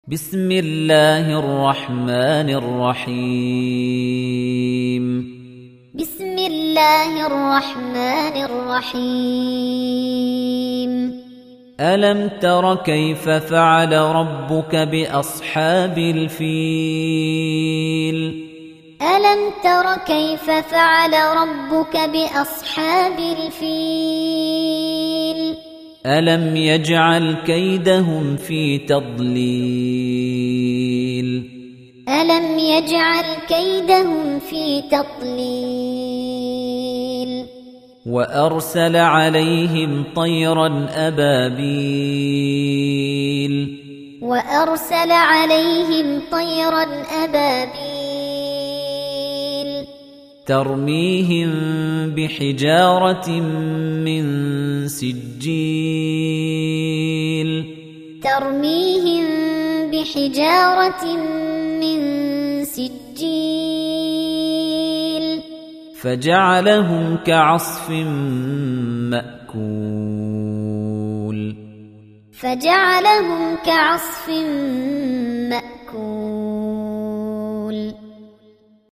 بسم الله الرحمن الرحيم بسم الله الرحمن الرحيم ألم تر كيف فعل ربك بأصحاب الفيل ألم تر كيف فعل ربك بأصحاب الفيل ألم يجعل كيدهم في تضليل ألم يجعل كيدهم في تضليل وأرسل عليهم طيرا أبابيل وأرسل عليهم طيرا أبابيل ترميهم بحجارة من سجيل ترميهم بحجارة من سجيل فجعلهم كعصف مأكول فجعلهم كعصف مأكول